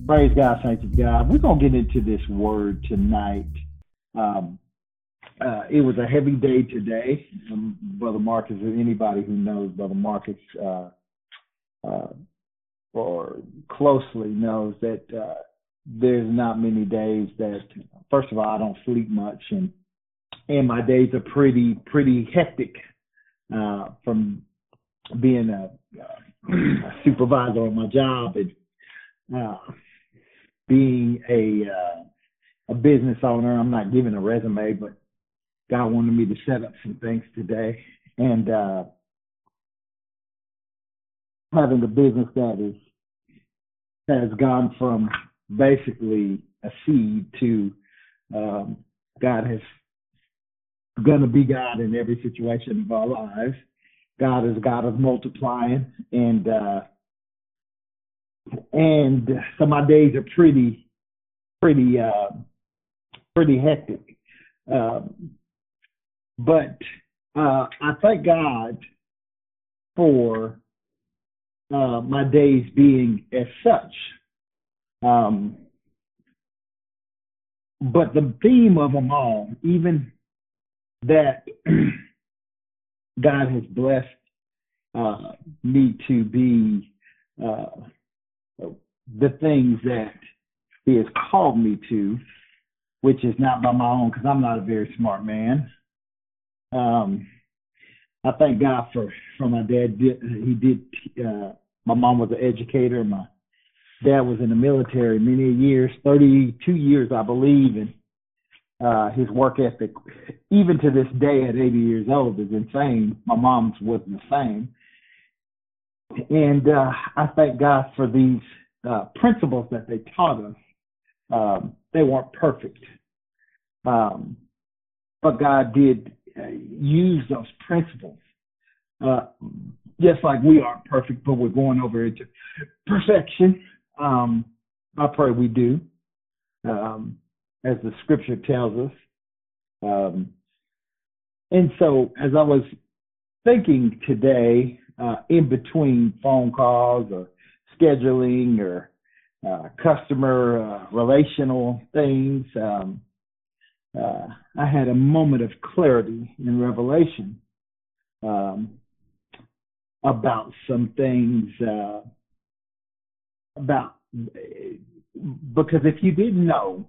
Praise God, saints of God. We're going to get into this word tonight. Um, it was a heavy day today. Brother Marcus, anybody who knows Brother Marcus uh, or closely knows that there's not many days that, first of all, I don't sleep much, and my days are pretty hectic from being a supervisor on my job and uh, being a business owner. I'm not giving a resume, but God wanted me to set up some things today, and having a business that has gone from basically a seed to God has going to be God in every situation of our lives. God is God of multiplying, and so my days are pretty hectic. Um, but I thank God for my days being as such. Um, but the theme of them all, even that God has blessed me to be the things that He has called me to, which is not by my own, because I'm not a very smart man. I thank God for my dad. My mom was an educator. My dad was in the military many years, 32 years, I believe, and his work ethic, even to this day at 80 years old, is insane. My mom's wasn't the same. And I thank God for these principles that they taught us. They weren't perfect, but God did use those principles. Just like we aren't perfect, but we're going over into perfection. I pray we do, as the scripture tells us. And so as I was thinking today, in between phone calls or scheduling or customer relational things, I had a moment of clarity and revelation about some things because if you didn't know,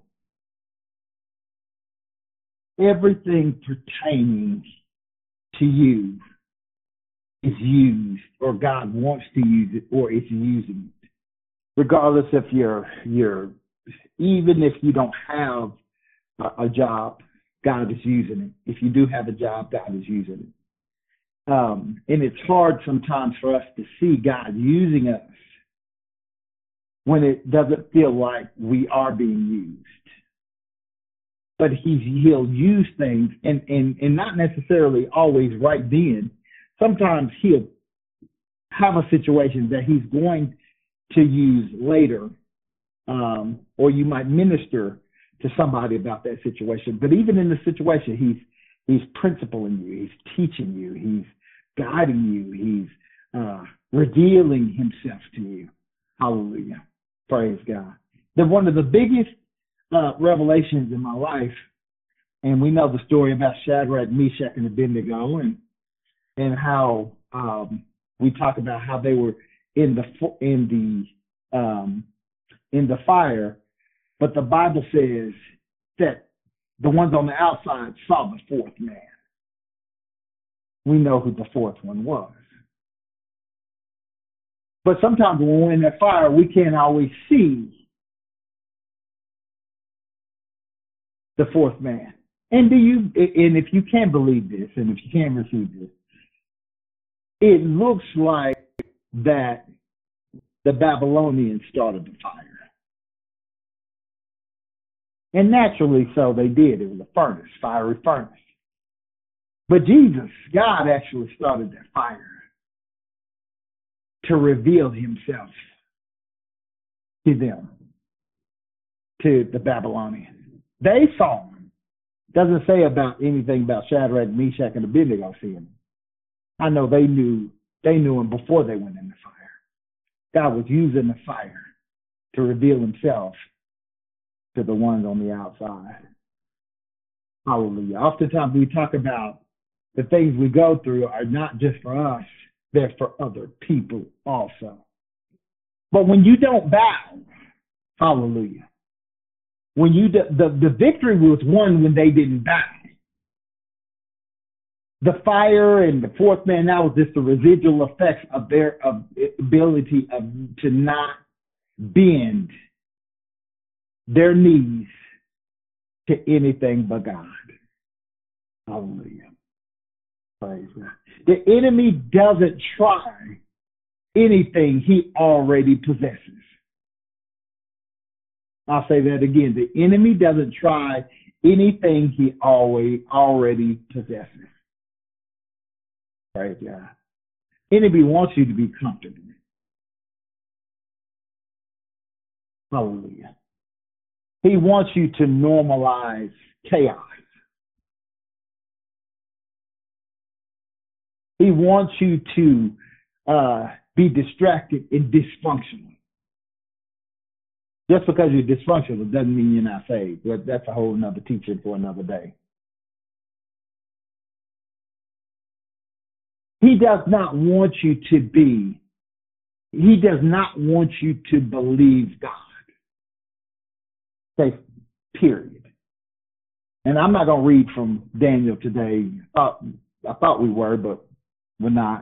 everything pertaining to you is used, or God wants to use it, or is using it. Regardless if you're even if you don't have a job, God is using it. If you do have a job, God is using it. And it's hard sometimes for us to see God using us when it doesn't feel like we are being used. But he'll use things, and not necessarily always right then. Sometimes he'll have a situation that he's going to use later, or you might minister to somebody about that situation. But even in the situation, he's principling you, he's teaching you, he's guiding you, he's revealing himself to you. Hallelujah. Praise God. Then one of the biggest revelations in my life, and we know the story about Shadrach, Meshach, and Abednego, and how we talk about how they were in the fire, but the Bible says that the ones on the outside saw the fourth man. We know who the fourth one was. But sometimes when we're in that fire, we can't always see the fourth man. And if you can't believe this, and if you can't receive this, it looks like that the Babylonians started the fire. And naturally so they did. It was a furnace, fiery furnace. But Jesus, God actually started that fire to reveal himself to them, to the Babylonians. They saw him. Doesn't say about anything about Shadrach, Meshach, and Abednego seeing him. I know they knew him before they went in the fire. God was using the fire to reveal himself to the ones on the outside. Hallelujah. Oftentimes we talk about the things we go through are not just for us, they're for other people also. But when you don't bow, hallelujah, when you the victory was won when they didn't bow. The fire and the fourth man, that was just the residual effects of their ability to not bend their knees to anything but God. Hallelujah. Praise God. The enemy doesn't try anything he already possesses. I'll say that again. The enemy doesn't try anything he already possesses. Praise God. Enemy wants you to be comfortable. Hallelujah. He wants you to normalize chaos. He wants you to be distracted and dysfunctional. Just because you're dysfunctional doesn't mean you're not saved. That's a whole nother teaching for another day. He does not want you to believe God. Say, period. And I'm not going to read from Daniel today. I thought we were, but we're not.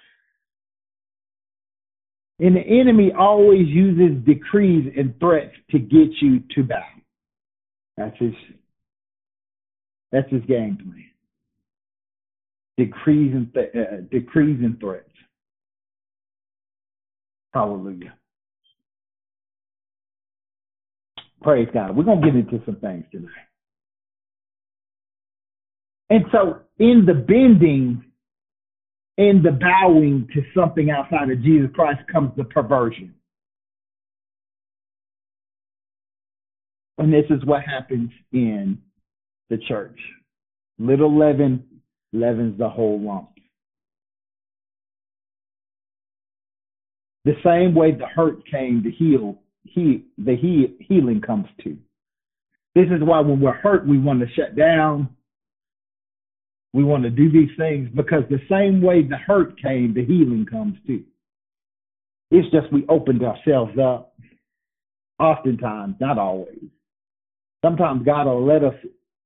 And the enemy always uses decrees and threats to get you to bow. That's his game plan. Decrees and threats. Hallelujah. Praise God. We're going to get into some things tonight. And so in the bending, in the bowing to something outside of Jesus Christ comes the perversion. And this is what happens in the church. Little leaven leavens the whole lump. The same way the hurt came to heal, the healing comes too. This is why when we're hurt, we want to shut down. We want to do these things because the same way the hurt came, the healing comes too. It's just we opened ourselves up. Oftentimes, not always. Sometimes God will let us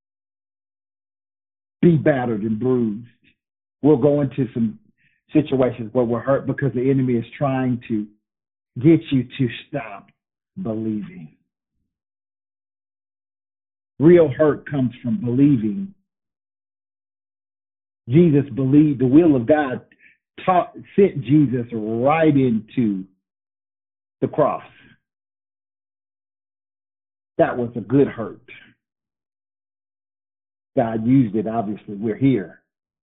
be battered and bruised. We'll go into some situations where we're hurt because the enemy is trying to get you to stop believing. Real hurt comes from believing. Jesus believed the will of God sent Jesus right into the cross. That was a good hurt. God used it, obviously. We're here.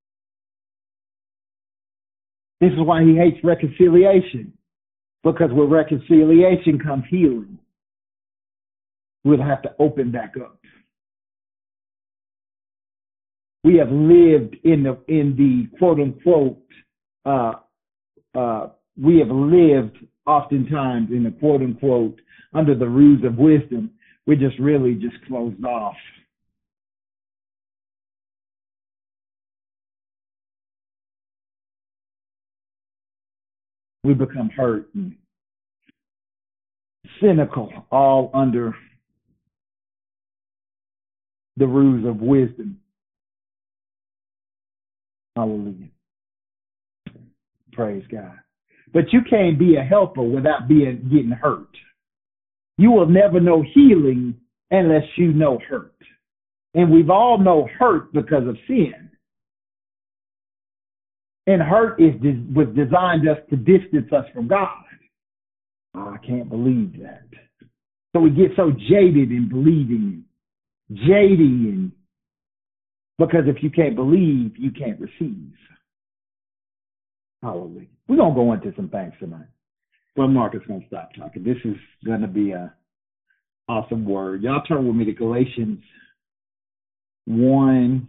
This is why he hates reconciliation. Because with reconciliation comes healing. We'll have to open back up. We have lived in the quote unquote, we have lived oftentimes in the quote unquote under the ruse of wisdom. We're just really just closed off. We become hurt and cynical, all under the ruse of wisdom. Hallelujah. Praise God. But you can't be a helper without getting hurt. You will never know healing unless you know hurt. And we've all know hurt because of sin. And hurt was designed just to distance us from God. Oh, I can't believe that. So we get so jaded in believing, jading, because if you can't believe, you can't receive. Hallelujah. We're going to go into some things tonight. Well, Mark is going to stop talking. This is going to be an awesome word. Y'all turn with me to Galatians 1.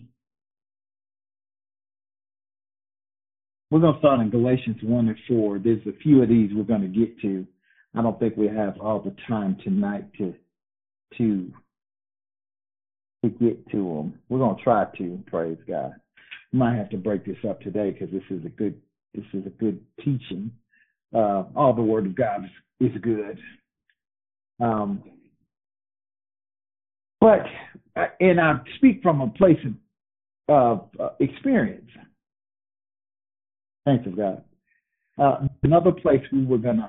We're going to start in Galatians 1 and 4. There's a few of these we're going to get to. I don't think we have all the time tonight to get to them. We're going to try to, praise God. We might have to break this up today because this is a good teaching. All the Word of God is good. And I speak from a place of experience. Thanks of God. Another place we were going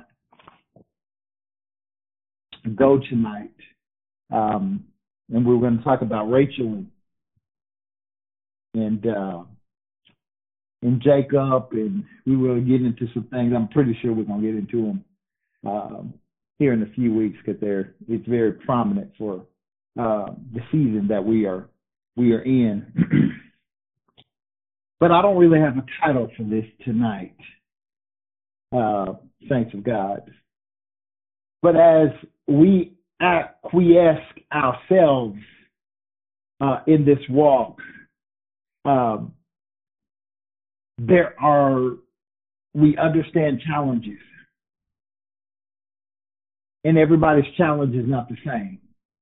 to go tonight, and we were going to talk about Rachel and Jacob, and we will get into some things. I'm pretty sure we're going to get into them here in a few weeks because it's very prominent for the season that we are in. But I don't really have a title for this tonight. Thanks of God. But as we acquiesce ourselves in this walk, we understand challenges. And everybody's challenge is not the same.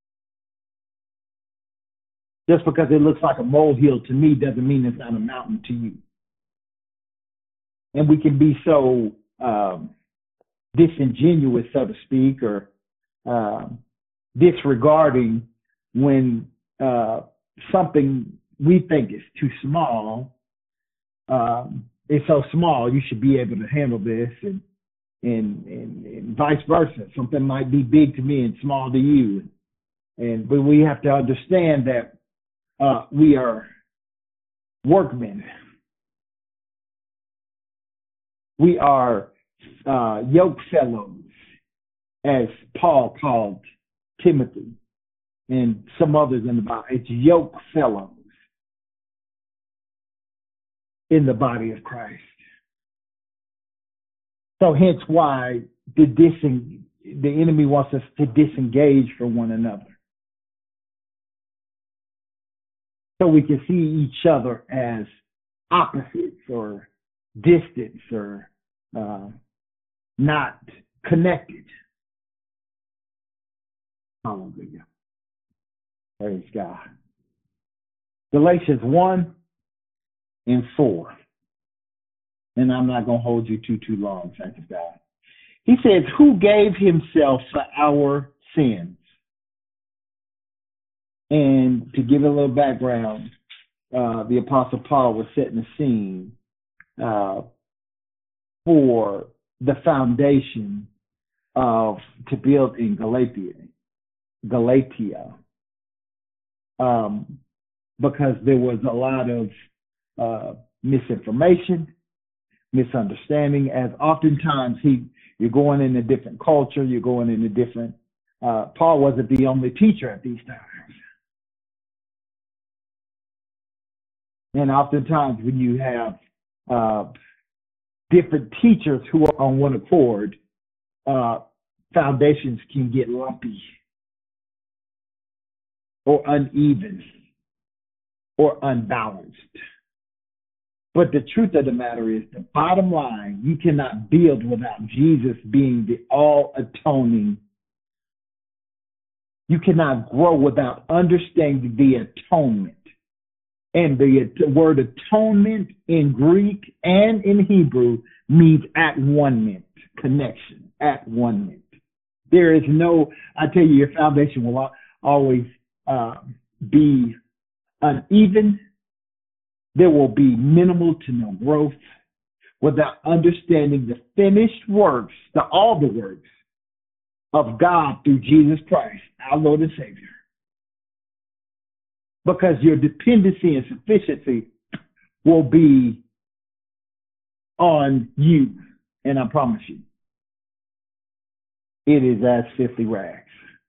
Just because it looks like a molehill to me doesn't mean it's not a mountain to you. And we can be so disingenuous, so to speak, or disregarding when something we think is too small. It's so small, you should be able to handle this, and vice versa. Something might be big to me and small to you. But we have to understand that we are workmen. We are yoke fellows, as Paul called Timothy and some others in the Bible. It's yoke fellows in the body of Christ. So hence why the enemy wants us to disengage from one another. So we can see each other as opposites or distance or not connected. Hallelujah. Praise God. Galatians 1 and 4. And I'm not going to hold you too long, thank you, God. He says, who gave himself for our sins? And to give a little background, the Apostle Paul was setting the scene for the foundation to build in Galatia, because there was a lot of misinformation, misunderstanding, as oftentimes you're going in a different culture, you're going in a different, Paul wasn't the only teacher at these times. And oftentimes when you have different teachers who are on one accord, foundations can get lumpy or uneven or unbalanced. But the truth of the matter is, the bottom line, you cannot build without Jesus being the all-atoning. You cannot grow without understanding the atonement. And the word atonement in Greek and in Hebrew means at one-ment, connection, at one-ment. There is no, I tell you, your foundation will always be uneven. There will be minimal to no growth without understanding the finished works, all the works of God through Jesus Christ, our Lord and Savior. Because your dependency and sufficiency will be on you. And I promise you, it is as filthy rags.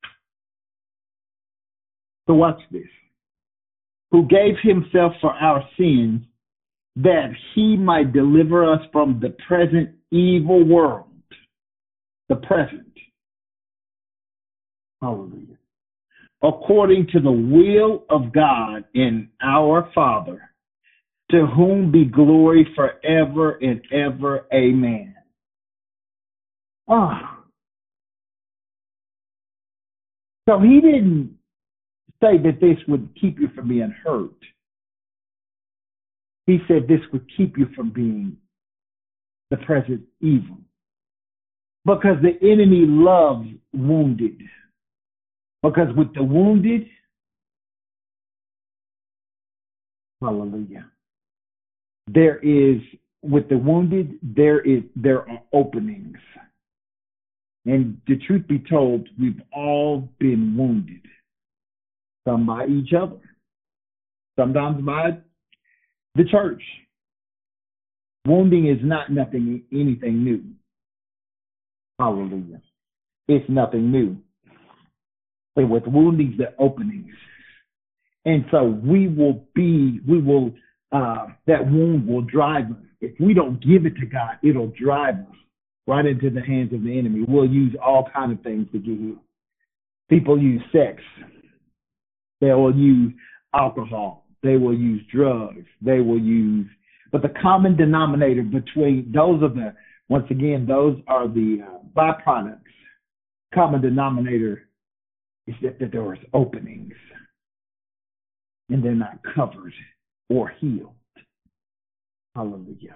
So watch this. Who gave himself for our sins, that he might deliver us from the present evil world. The present. Hallelujah. According to the will of God and our Father, to whom be glory forever and ever. Amen. So he didn't say that this would keep you from being hurt. He said this would keep you from being the present evil. Because the enemy loves wounded. Because with the wounded, hallelujah, with the wounded, there are openings. And the truth be told, we've all been wounded. Some by each other. Sometimes by the church. Wounding is not anything new. Hallelujah. It's nothing new. But with woundings, there are openings. And so that wound will drive us. If we don't give it to God, it'll drive us right into the hands of the enemy. We'll use all kinds of things to get healed. People use sex. They will use alcohol. They will use drugs. But the common denominator between those are the byproducts. Common denominator is that there is openings and they're not covered or healed. Hallelujah.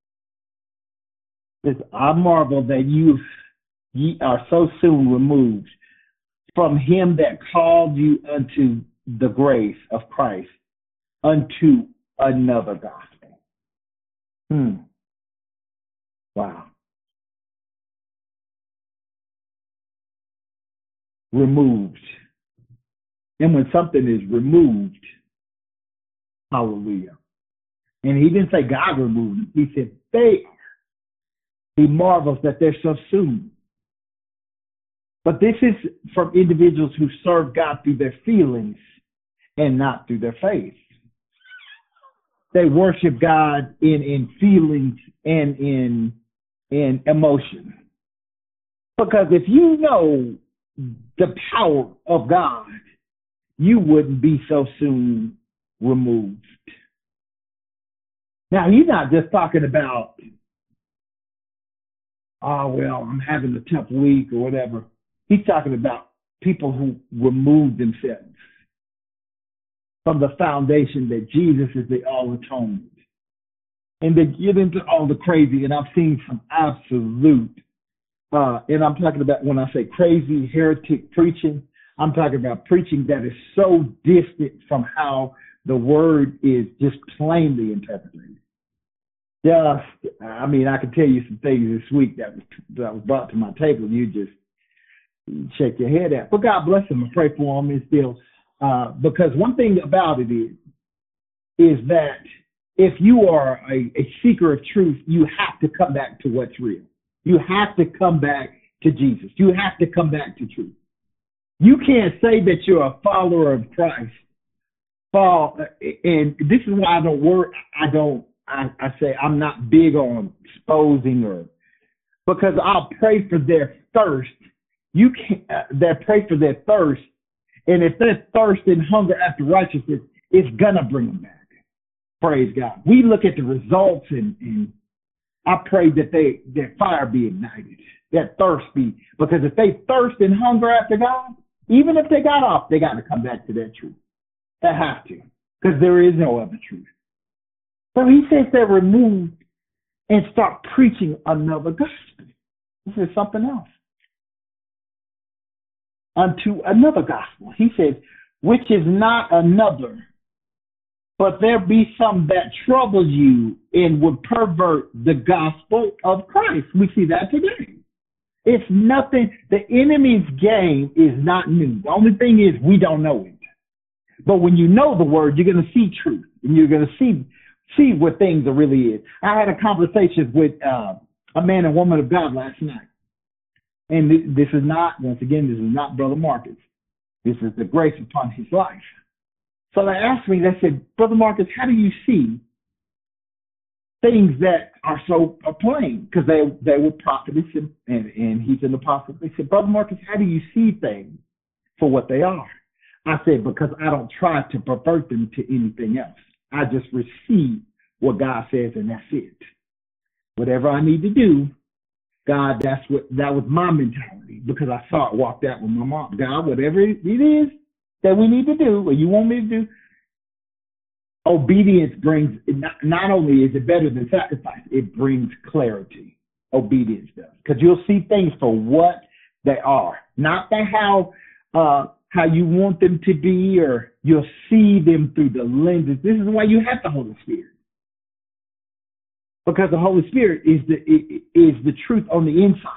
I marvel that ye are so soon removed from him that called you unto the grace of Christ, unto another gospel. Wow. Removed. And when something is removed, hallelujah. And he didn't say God removed them. He said they are. He marvels that they're so soon. But this is from individuals who serve God through their feelings and not through their faith. They worship God in feelings and in emotion. Because if you know the power of God, you wouldn't be so soon removed. Now, he's not just talking about, I'm having a tough week or whatever. He's talking about people who remove themselves from the foundation that Jesus is the all atonement. And they get into all the crazy, and I've seen some absolute, and I'm talking about when I say crazy, heretic preaching, I'm talking about preaching that is so distant from how the word is just plainly interpreted. I can tell you some things this week that was brought to my table. You just shake your head at. But God bless them and pray for them. It's still because one thing about it is that if you are a seeker of truth, you have to come back to what's real. You have to come back to Jesus. You have to come back to truth. You can't say that you're a follower of Christ. And this is why I say I'm not big on exposing because I'll pray for their thirst. You can't. They pray for their thirst, and if their thirst and hunger after righteousness, it's gonna bring them back. Praise God. We look at the results, and I pray that their fire be ignited, that thirst be, because if they thirst and hunger after God, even if they got off, they got to come back to that truth. They have to, because there is no other truth. So he says they're removed and start preaching another gospel. This is something else. Unto another gospel. He says, which is not another, but there be some that trouble you and would pervert the gospel of Christ. We see that today. It's nothing. The enemy's game is not new. The only thing is we don't know it. But when you know the word, you're going to see truth, and you're going to see what things are really is. I had a conversation with a man and woman of God last night. And this is not Brother Marcus. This is the grace upon his life. So they asked me, they said, Brother Marcus, how do you see things that are so plain? Because they were prophets and he's an apostle. They said, Brother Marcus, how do you see things for what they are? I said, because I don't try to pervert them to anything else. I just receive what God says, and that's it. Whatever I need to do God, that was my mentality because I saw it walked out with my mom. God, whatever it is that we need to do, or you want me to do, obedience brings, not only is it better than sacrifice, it brings clarity. Obedience does. Because you'll see things for what they are, not by how you want them to be, or you'll see them through the lenses. This is why you have the Holy Spirit. Because the Holy Spirit is the truth on the inside.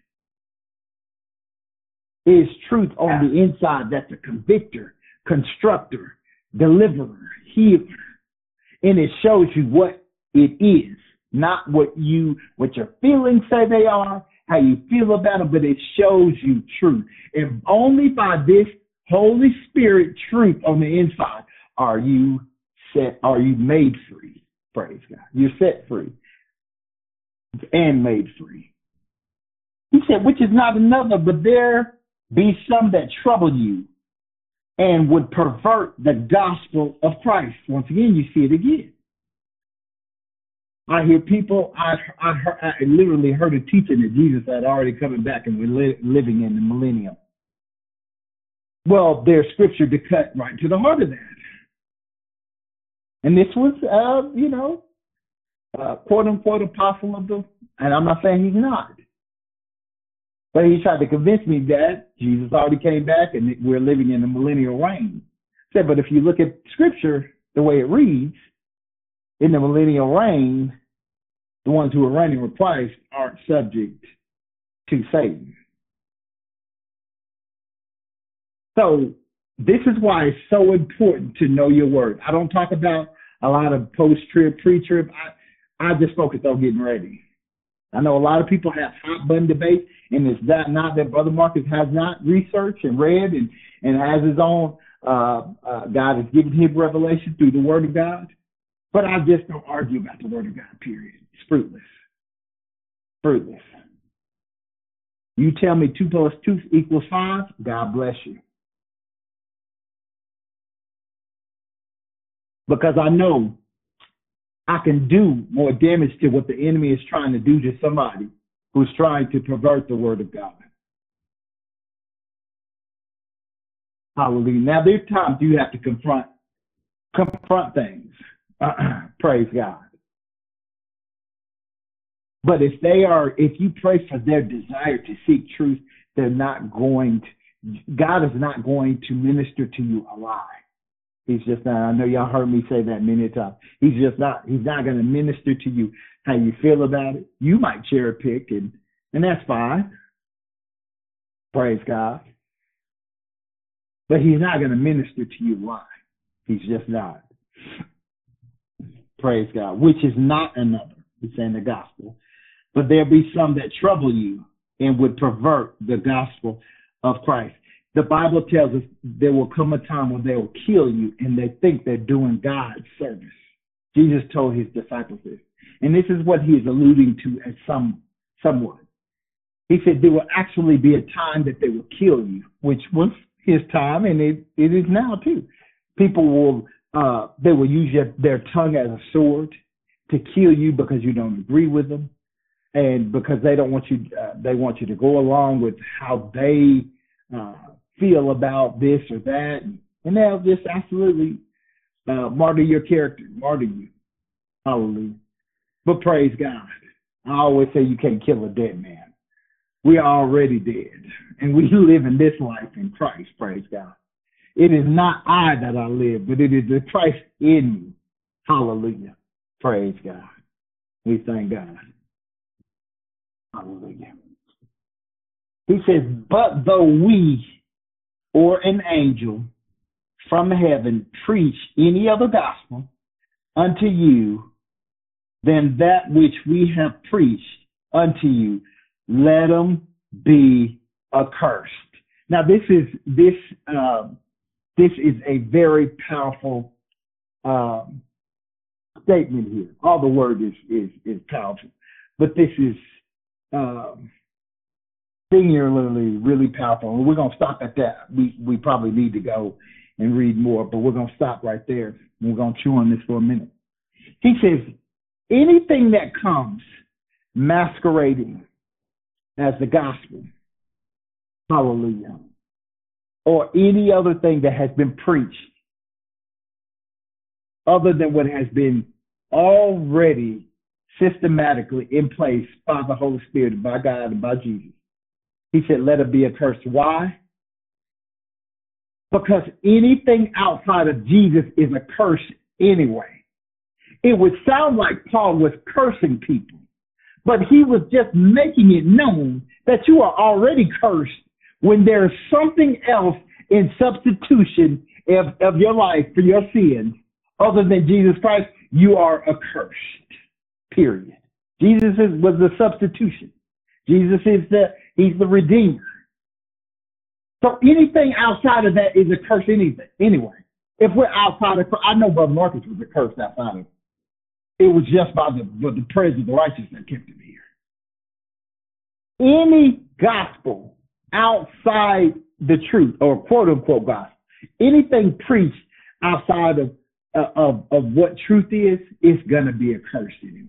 It is truth on the inside that's a convictor, constructor, deliverer, healer. And it shows you what it is, not what your feelings say they are, how you feel about it, but it shows you truth. And only by this Holy Spirit truth on the inside are you made free. Praise God. You're set free and made free. He said, which is not another, but there be some that trouble you and would pervert the gospel of Christ. Once again, you see it again. I hear people, I literally heard a teaching that Jesus had already coming back and we're living in the millennium. Well, there's scripture to cut right to the heart of that. And this was, quote unquote apostle of the, and I'm not saying he's not, but he tried to convince me that Jesus already came back and we're living in the millennial reign. Said, but if you look at scripture the way it reads, in the millennial reign, the ones who are reigning with Christ aren't subject to Satan. So this is why it's so important to know your word. I don't talk about a lot of post-trib, pre-trib. I just focus on getting ready. I know a lot of people have hot button debates, and it's not that Brother Marcus has not researched and read and has his own, God has given him revelation through the word of God. But I just don't argue about the word of God, period. It's fruitless. Fruitless. You tell me 2 plus 2 equals 5, God bless you. Because I know I can do more damage to what the enemy is trying to do to somebody who's trying to pervert the word of God. Hallelujah. Now, there's times you have to confront things. Praise God. But if you pray for their desire to seek truth, God is not going to minister to you a lie. He's just not. I know y'all heard me say that many times. He's not going to minister to you how you feel about it. You might cherry pick, and that's fine. Praise God. But he's not going to minister to you why. He's just not. Praise God. Which is not another. He's saying the gospel. But there be some that trouble you and would pervert the gospel of Christ. The Bible tells us there will come a time when they will kill you and they think they're doing God's service. Jesus told his disciples this. And this is what he is alluding to as somewhat. He said there will actually be a time that they will kill you, which was his time, and it is now too. People will they will use their tongue as a sword to kill you because you don't agree with them, and because they don't want you. They want you to go along with how they feel about this or that, and they'll just absolutely martyr your character, martyr you. Hallelujah. But praise God. I always say you can't kill a dead man. We are already dead, and we live in this life in Christ, praise God. It is not I that I live, but it is the Christ in me. Hallelujah. Praise God. We thank God. Hallelujah. He says, but though we or an angel from heaven preach any other gospel unto you than that which we have preached unto you, let them be accursed. Now, this is a very powerful statement here. All the word is powerful, but this is singularly really powerful. And we're going to stop at that. We probably need to go and read more, but we're going to stop right there. We're going to chew on this for a minute. He says, anything that comes masquerading as the gospel. Hallelujah. Or any other thing that has been preached other than what has been already systematically in place by the Holy Spirit, by God, and by Jesus. He said, let it be accursed. Why? Because anything outside of Jesus is a curse anyway. It would sound like Paul was cursing people, but he was just making it known that you are already cursed when there's something else in substitution of your life for your sins other than Jesus Christ. You are accursed, period. Jesus was the substitution. Jesus he's the Redeemer. So anything outside of that is a curse anyway. If we're outside of, I know Brother Marcus was a curse outside of, it was just by the praise of the righteous that kept him here. Any gospel outside the truth, or quote unquote gospel, anything preached outside of what truth is going to be a curse anyway.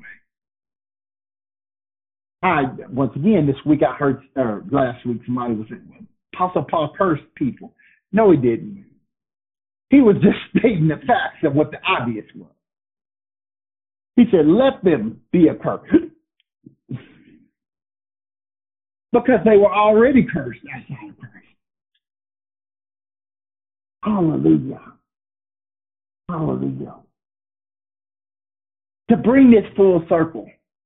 Once again, this week I heard, last week somebody was saying, well, Apostle Paul cursed people. No, he didn't. He was just stating the facts of what the obvious was. He said, let them be accursed. Because they were already cursed outside of Christ. Hallelujah. Hallelujah. To bring this full circle,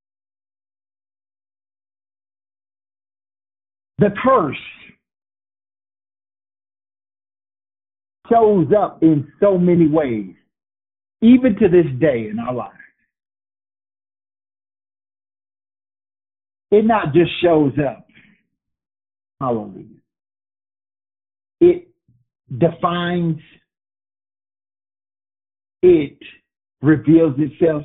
the curse shows up in so many ways, even to this day in our lives. It not just shows up. Hallelujah. It defines, it reveals itself.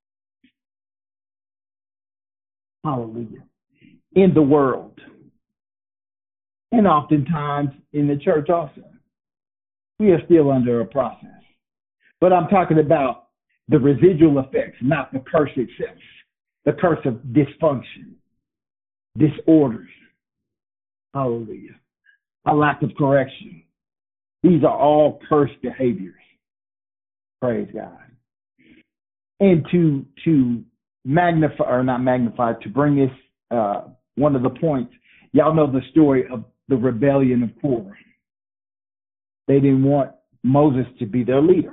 Hallelujah. In the world. And oftentimes in the church also. We are still under a process. But I'm talking about the residual effects, not the curse itself. The curse of dysfunction, disorders. Hallelujah. A lack of correction. These are all cursed behaviors. Praise God. And to magnify, or not magnify, to bring this, one of the points, y'all know the story of the rebellion of Korah. They didn't want Moses to be their leader.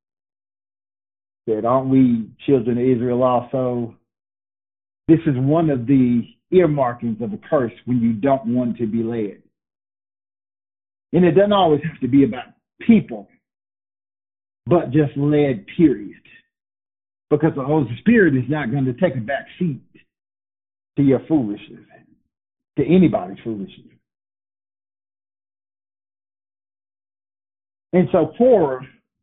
Said, aren't we children of Israel also? This is one of the earmarkings of a curse when you don't want to be led. And it doesn't always have to be about people, but just led, period. Because the Holy Spirit is not going to take a back seat to your foolishness, to anybody's foolishness. And so Korah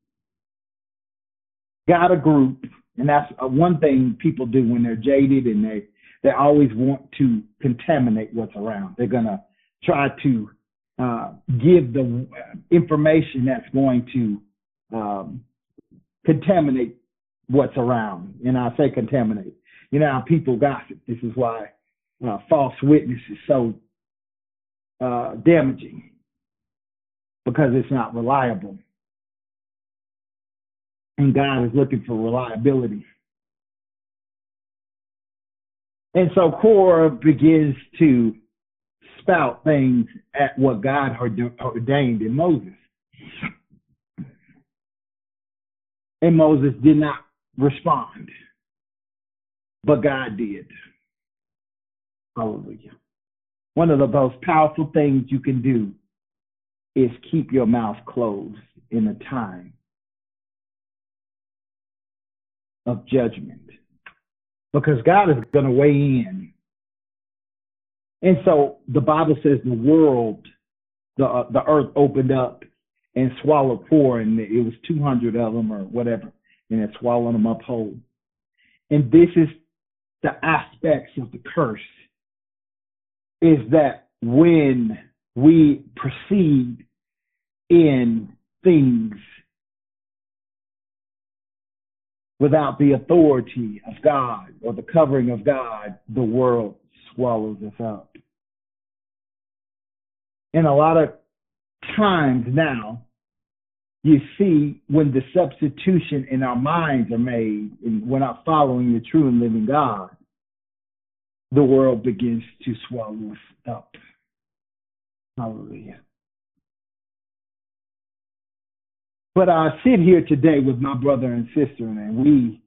got a group, and that's one thing people do when they're jaded, and they always want to contaminate what's around. They're going to try to give the information that's going to contaminate what's around. And I say contaminate. You know how people gossip. This is why false witness is so damaging, because it's not reliable. And God is looking for reliability. And so Korah begins to spout things at what God ordained in Moses. And Moses did not respond, but God did. Hallelujah. One of the most powerful things you can do is keep your mouth closed in a time of judgment, because God is going to weigh in. And so the Bible says the world, the earth opened up and swallowed Korah, and it was 200 of them or whatever, and it swallowed them up whole. And this is the aspects of the curse, is that when we proceed in things without the authority of God or the covering of God, the world swallows us up. And a lot of times now, you see when the substitution in our minds are made, and we're not following the true and living God, the world begins to swallow us up. Hallelujah. But I sit here today with my brother and sister, and we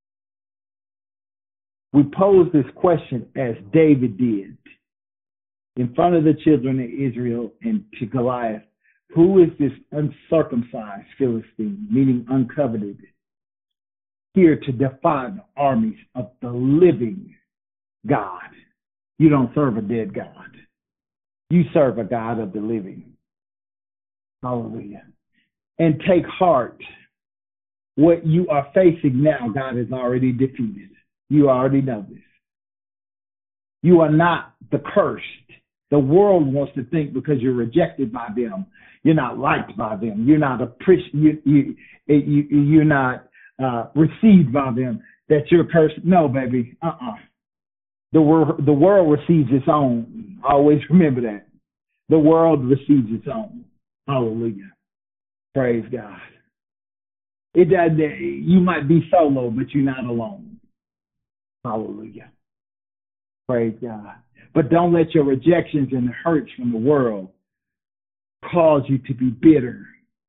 pose this question as David did in front of the children of Israel and to Goliath. Who is this uncircumcised Philistine, meaning uncoveted, here to defy the armies of the living God? You don't serve a dead God. You serve a God of the living. Hallelujah. And take heart. What you are facing now, God has already defeated. You already know this. You are not the cursed. The world wants to think because you're rejected by them, you're not liked by them, you're not you're not received by them, that you're cursed. No, baby. The world receives its own. Always remember that. The world receives its own. Hallelujah. Praise God. It does. You might be solo, but you're not alone. Hallelujah. Praise God. But don't let your rejections and hurts from the world cause you to be bitter,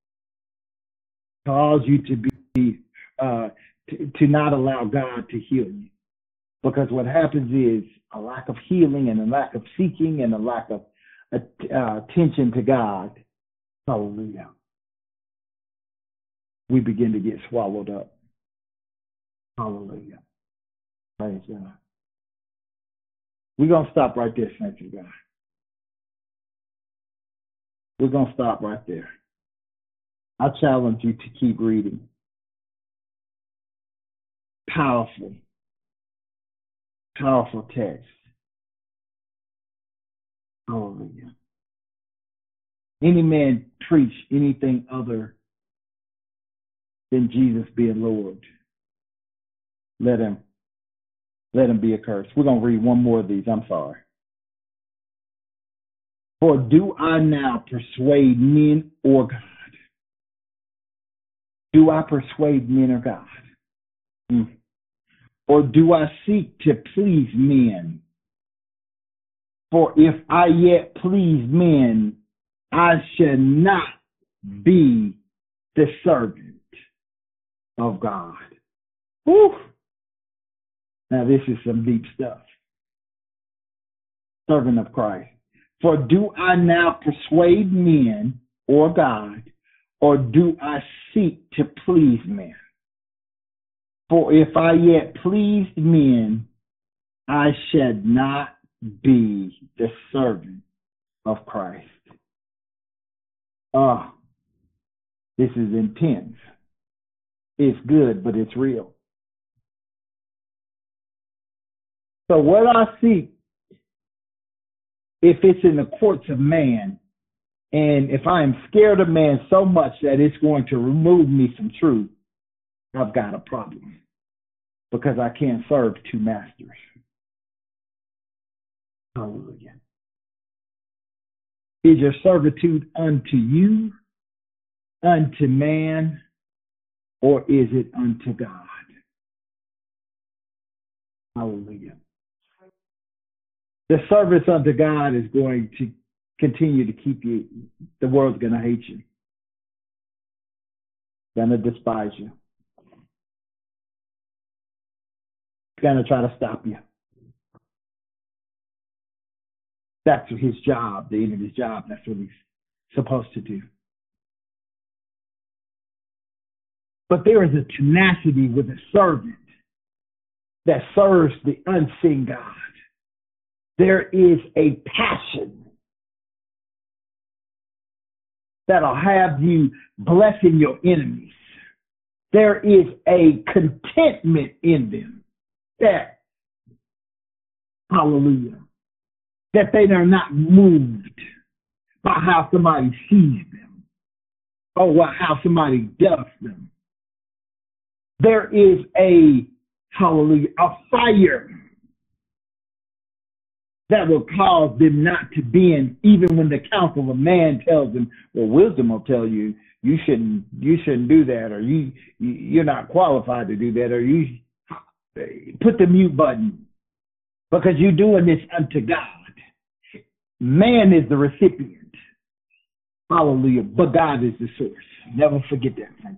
cause you to be to not allow God to heal you. Because what happens is a lack of healing and a lack of seeking and a lack of attention to God. Hallelujah. We begin to get swallowed up. Hallelujah. Praise God. We're going to stop right there, saints of God. We're going to stop right there. I challenge you to keep reading. Powerful, powerful text. Hallelujah. Any man preach anything other than Jesus being Lord, let him be accursed. We're going to read one more of these. I'm sorry. For do I now persuade men or God? Do I persuade men or God? Or do I seek to please men? For if I yet please men, I shall not be the servant of God. Whew. Now this is some deep stuff. Servant of Christ. For do I now persuade men or God, or do I seek to please men? For if I yet pleased men, I shall not be the servant of Christ. This is intense. It's good, but it's real. So what I seek, if it's in the courts of man, and if I am scared of man so much that it's going to remove me from truth, I've got a problem. Because I can't serve two masters. Hallelujah. Is your servitude unto you, unto man, or is it unto God? Hallelujah. The service unto God is going to continue to keep you. The world's going to hate you. Going to despise you. Going to try to stop you. That's his job, the end of his job. That's what he's supposed to do. But there is a tenacity with a servant that serves the unseen God. There is a passion that'll have you blessing your enemies. There is a contentment in them that, hallelujah, that they are not moved by how somebody sees them or how somebody does them. There is a, hallelujah, a fire that will cause them not to bend, even when the counsel of man tells them, well, wisdom will tell you you shouldn't do that, or you're not qualified to do that, or you put the mute button because you're doing this unto God. Man is the recipient. Hallelujah. But God is the source. Never forget that.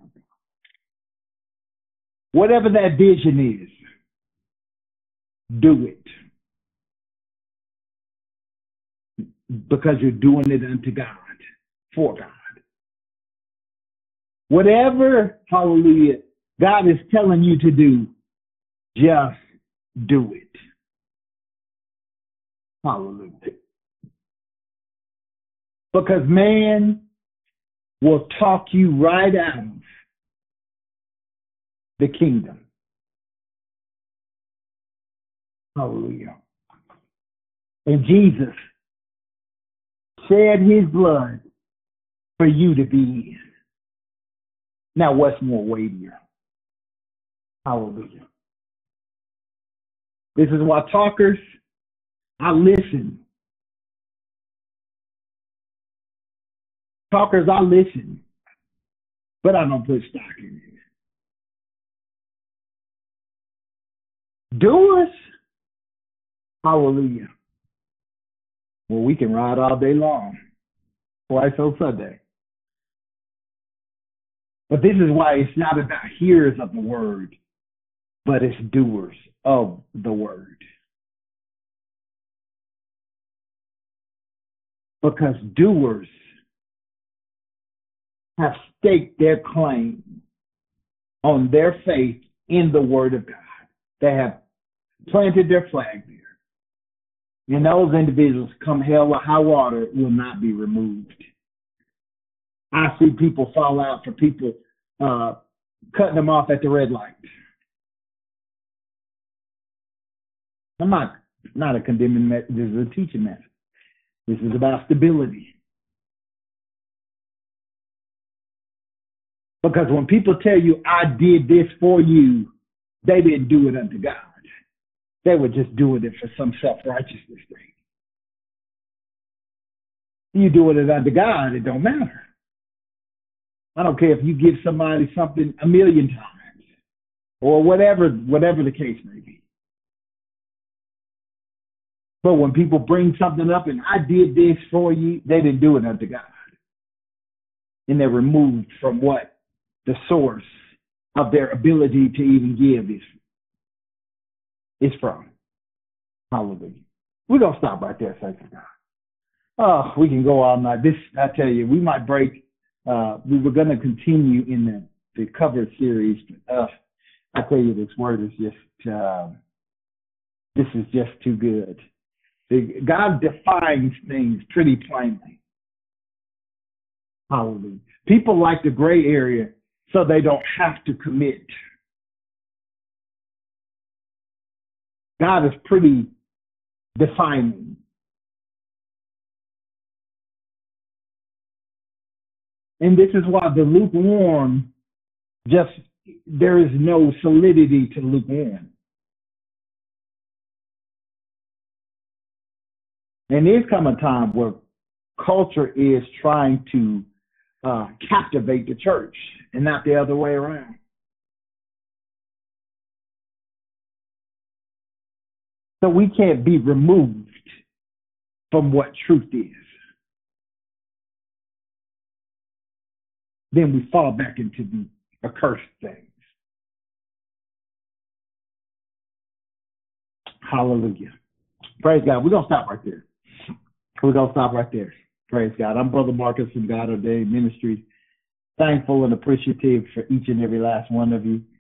Whatever that vision is, do it. Because you're doing it unto God, for God. Whatever, hallelujah, God is telling you to do, just do it. Hallelujah. Because man will talk you right out of the kingdom. Hallelujah. And Jesus shed his blood for you to be in. Now, what's more weightier? Hallelujah. This is why talkers, I listen. Talkers, I listen, but I don't put stock in it. Doers, hallelujah. Well, we can ride all day long, twice on Sunday. But this is why it's not about hearers of the word, but it's doers of the word. Because doers have staked their claim on their faith in the word of God. They have planted their flag there. And those individuals, come hell or high water, will not be removed. I see people fall out for people cutting them off at the red light. I'm not a condemning message. This is a teaching message. This is about stability. Because when people tell you, I did this for you, they didn't do it unto God. They were just doing it for some self-righteousness thing. You doing it unto God, it don't matter. I don't care if you give somebody something 1,000,000 times or whatever the case may be. But when people bring something up and I did this for you, they didn't do it unto God. And they're removed from what the source of their ability to even give is from. Hallelujah. We're going to stop right there, thank you, God. Oh, we can go all night. This, I tell you, we might break. We were going to continue in the cover series. But, I tell you, this word is just, this is just too good. God defines things pretty plainly. Hallelujah. People like the gray area so they don't have to commit. God is pretty defining. And this is why the lukewarm, there is no solidity to lukewarm. And there's come a time where culture is trying to captivate the church and not the other way around. So we can't be removed from what truth is. Then we fall back into the accursed things. Hallelujah. Praise God. We're going to stop right there. Praise God. I'm Brother Marcus from God Ordained Ministries. Thankful and appreciative for each and every last one of you.